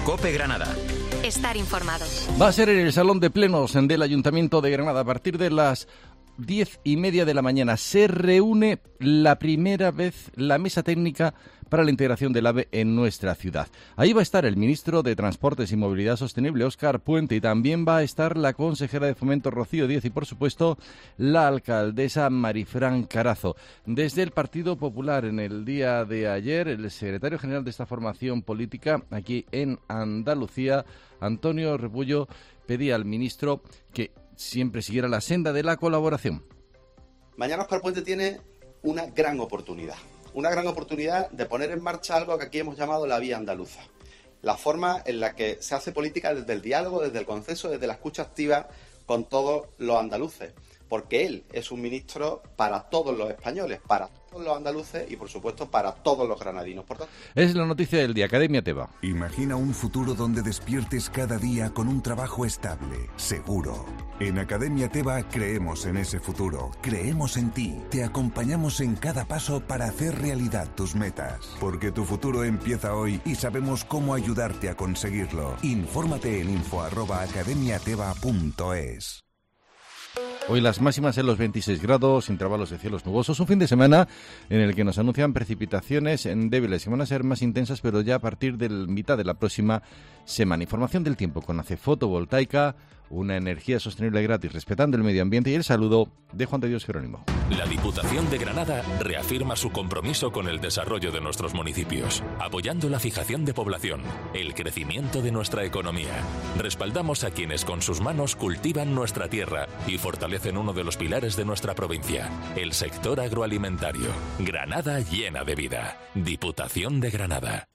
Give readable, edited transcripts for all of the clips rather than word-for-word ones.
COPE Granada. Estar informado. Va a ser en el Salón de Plenos del Ayuntamiento de Granada a partir de las 10:30 de la mañana. Se reúne la primera vez la mesa técnica para la integración del AVE en nuestra ciudad. Ahí va a estar el ministro de Transportes y Movilidad Sostenible, Óscar Puente, y también va a estar la consejera de Fomento, Rocío Díez, y por supuesto la alcaldesa Marifran Carazo. Desde el Partido Popular, en el día de ayer, el secretario general de esta formación política aquí en Andalucía, Antonio Repullo, pedía al ministro que siempre siguiera la senda de la colaboración. Mañana Óscar Puente tiene una gran oportunidad de poner en marcha algo que aquí hemos llamado la vía andaluza. La forma en la que se hace política desde el diálogo, desde el consenso, desde la escucha activa con todos los andaluces. Porque él es un ministro para todos los españoles, para todos los andaluces y, por supuesto, para todos los granadinos. Por tanto, es la noticia del día. Academia Teba. Imagina un futuro donde despiertes cada día con un trabajo estable, seguro. En Academia Teba creemos en ese futuro, creemos en ti. Te acompañamos en cada paso para hacer realidad tus metas. Porque tu futuro empieza hoy y sabemos cómo ayudarte a conseguirlo. Infórmate en info@academiateba.es. Hoy las máximas en los 26 grados, intervalos de cielos nubosos. Un fin de semana en el que nos anuncian precipitaciones débiles que van a ser más intensas, pero ya a partir de la mitad de la próxima semana. Información del tiempo con ACE Fotovoltaica, una energía sostenible gratis, respetando el medio ambiente, y el saludo de Juan de Dios Jerónimo. La Diputación de Granada reafirma su compromiso con el desarrollo de nuestros municipios, apoyando la fijación de población, el crecimiento de nuestra economía. Respaldamos a quienes con sus manos cultivan nuestra tierra y fortalecen uno de los pilares de nuestra provincia, el sector agroalimentario. Granada llena de vida. Diputación de Granada.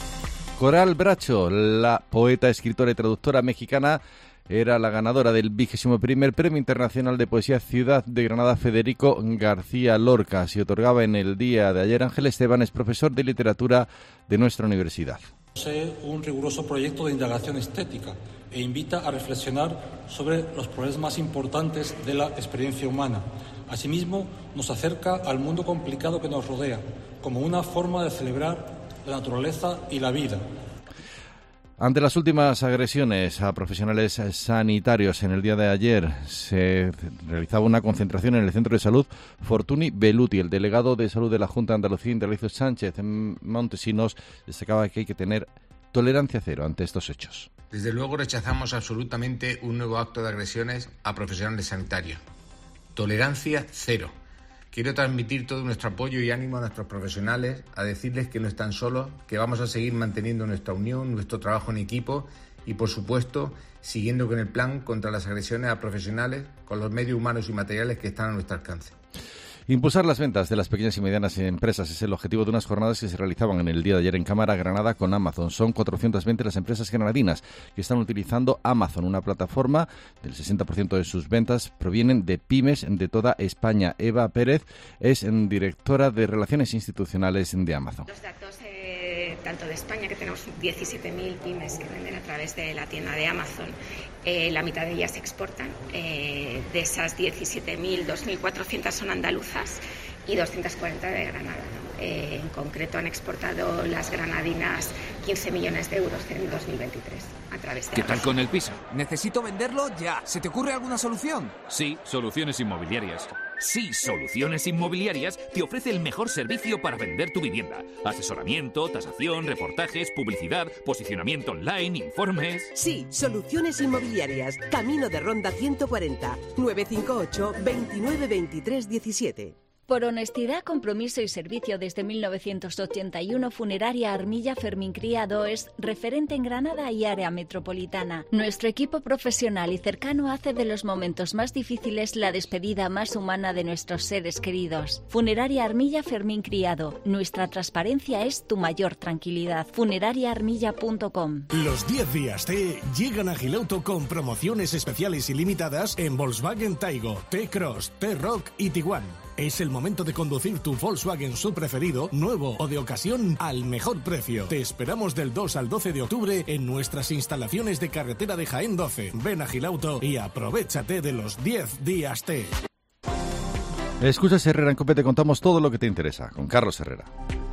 Coral Bracho, la poeta, escritora y traductora mexicana, era la ganadora del 21º Premio Internacional de Poesía Ciudad de Granada Federico García Lorca. Se otorgaba en el día de ayer. Ángel Esteban es profesor de literatura de nuestra universidad. Posee un riguroso proyecto de indagación estética e invita a reflexionar sobre los problemas más importantes de la experiencia humana. Asimismo, nos acerca al mundo complicado que nos rodea, como una forma de celebrar la naturaleza y la vida. Ante las últimas agresiones a profesionales sanitarios, en el día de ayer se realizaba una concentración en el Centro de Salud Fortuny Beluti. El delegado de Salud de la Junta de Andalucía, Indalecio Sánchez Montesinos, destacaba que hay que tener tolerancia cero ante estos hechos. Desde luego rechazamos absolutamente un nuevo acto de agresiones a profesionales sanitarios. Tolerancia cero. Quiero transmitir todo nuestro apoyo y ánimo a nuestros profesionales, a decirles que no están solos, que vamos a seguir manteniendo nuestra unión, nuestro trabajo en equipo y, por supuesto, siguiendo con el plan contra las agresiones a profesionales con los medios humanos y materiales que están a nuestro alcance. Impulsar las ventas de las pequeñas y medianas empresas es el objetivo de unas jornadas que se realizaban en el día de ayer en Cámara Granada con Amazon. Son 420 las empresas granadinas que están utilizando Amazon, una plataforma del 60% de sus ventas provienen de pymes de toda España. Eva Pérez es directora de Relaciones Institucionales de Amazon. Los datos tanto de España, que tenemos 17.000 pymes que venden a través de la tienda de Amazon, la mitad de ellas exportan. De esas 17.000, 2.400 son andaluzas y 240 de Granada. En concreto han exportado las granadinas 15 millones de euros en 2023 a través de ¿Qué tal con el piso? Necesito venderlo ya. ¿Se te ocurre alguna solución? Sí, Soluciones Inmobiliarias. Sí, Soluciones Inmobiliarias te ofrece el mejor servicio para vender tu vivienda. Asesoramiento, tasación, reportajes, publicidad, posicionamiento online, informes... Sí, Soluciones Inmobiliarias. Camino de Ronda 140. 958 29 23 17. Por honestidad, compromiso y servicio desde 1981, Funeraria Armilla Fermín Criado es referente en Granada y área metropolitana. Nuestro equipo profesional y cercano hace de los momentos más difíciles la despedida más humana de nuestros seres queridos. Funeraria Armilla Fermín Criado. Nuestra transparencia es tu mayor tranquilidad. Funerariaarmilla.com. Los 10 días T llegan a Gilauto con promociones especiales y limitadas en Volkswagen Taigo, T-Cross, T-Rock y Tiguan. Es el momento de conducir tu Volkswagen Sub preferido, nuevo o de ocasión, al mejor precio. Te esperamos del 2 al 12 de octubre en nuestras instalaciones de carretera de Jaén 12. Ven a Gilauto y aprovéchate de los 10 días T. Escuchas Herrera en COPE, te contamos todo lo que te interesa con Carlos Herrera.